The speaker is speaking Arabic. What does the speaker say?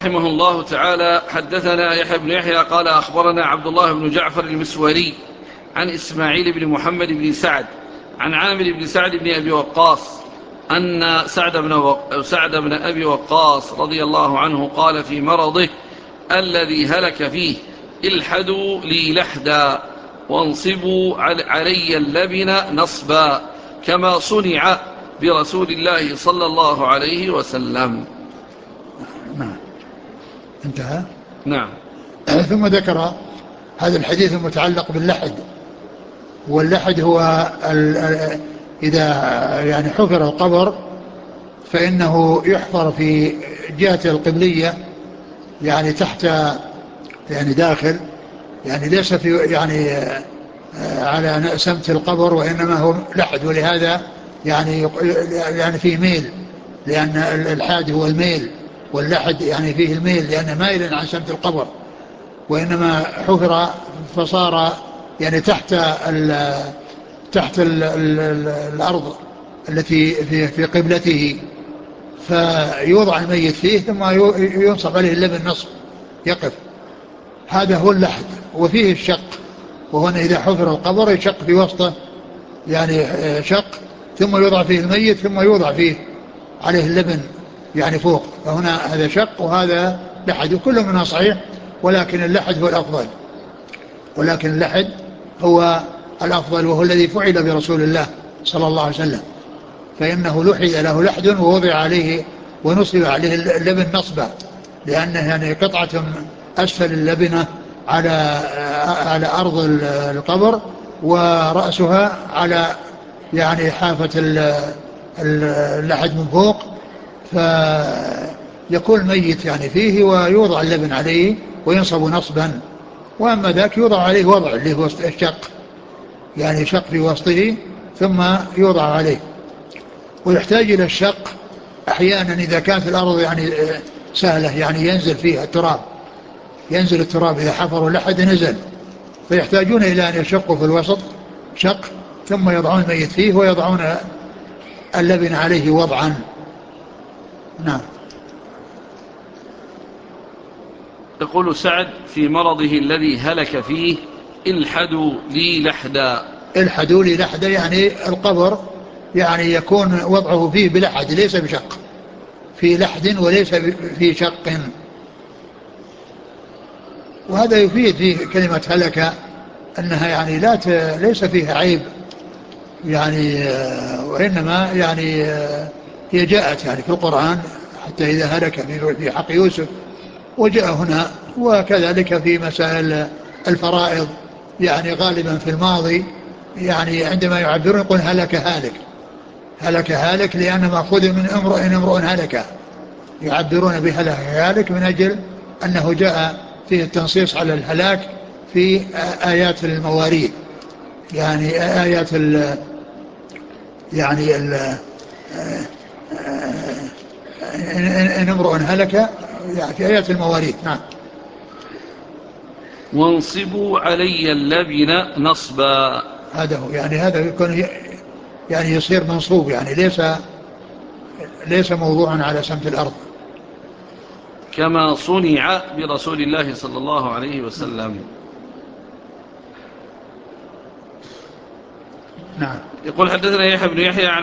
رحمه الله تعالى حدثنا يحيى بن يحيى قال أخبرنا عبد الله بن جعفر المسوري عن إسماعيل بن محمد بن سعد عن عامر بن سعد بن أبي وقاص أن سعد بن أبي وقاص رضي الله عنه قال في مرضه الذي هلك فيه: الحدوا لي لحدا وانصبوا علي اللبن نصبا كما صنع برسول الله صلى الله عليه وسلم. نعم، انتهى. نعم. ثم ذكر هذا الحديث المتعلق باللحد. واللحد هو إذا يعني حفر القبر فإنه يحفر في جهة القبلية، يعني تحت، يعني داخل، يعني ليس في يعني على سمت القبر، وإنما هو لحد. ولهذا يعني فيه ميل، لأن الحاد هو الميل، واللحد يعني فيه الميل لأنه مائل عن سمت القبر، وإنما حفر فصار يعني تحت الأرض التي في قبلته، فيوضع الميت فيه ثم ينصب عليه اللبن نصب يقف. هذا هو اللحد. وفيه الشق، وهو أن إذا حفر القبر يشق في وسطه، يعني شق، ثم يوضع فيه الميت ثم يوضع فيه عليه اللبن يعني فوق. فهنا هذا شق وهذا لحد، وكل منها صحيح، ولكن اللحد هو الأفضل. هو الأفضل، وهو الذي فعل برسول الله صلى الله عليه وسلم، فإنه لحد له لحد ووضع عليه ونصب عليه اللبن نصبا، لأنه يعني قطعة أسفل اللبنة على أرض القبر، ورأسها على يعني حافة اللحد من فوق، فيكون الميت يعني فيه ويوضع اللبن عليه وينصب نصبا. وأما ذاك يوضع عليه وضع اللي هو الشق، يعني شق في وسطه ثم يوضع عليه. ويحتاج إلى الشق أحيانا إذا كانت الأرض يعني سهلة، يعني ينزل فيها التراب، ينزل التراب إذا حفروا لحد نزل، فيحتاجون إلى أن يشقوا في الوسط شق، ثم يضعون الميت فيه ويضعون اللبن عليه وضعا. نعم. يقول سعد في مرضه الذي هلك فيه: الحدوا لي لحدا. الحدوا لي لحدا يعني القبر يعني يكون وضعه فيه بلحد ليس بشق، في لحد وليس في شق. وهذا يفيد في كلمة هلك أنها يعني ليس فيها عيب، يعني وإنما يعني هي جاءت يعني في القرآن حتى إذا هلك في حق يوسف، وجاء هنا، وكذلك في مسائل الفرائض، يعني غالبا في الماضي يعني عندما يعبرون يقول هلك هالك، هلك هالك لأن مأخوذ من امرؤ هلك، يعبرون بهلك هالك من أجل أنه جاء فيه التنصيص على الهلاك في آيات المواريث، يعني آيات يعني إن امرؤ هلك، يعني في آيات المواريث. نعم. وانصبوا علي اللبن نصبا. هذا هو، يعني هذا يكون يعني يصير منصوب، يعني ليس موضوعا على سمت الأرض. كما صنع برسول الله صلى الله عليه وسلم. نعم. يقول حدثنا يحيى بن يحيى عن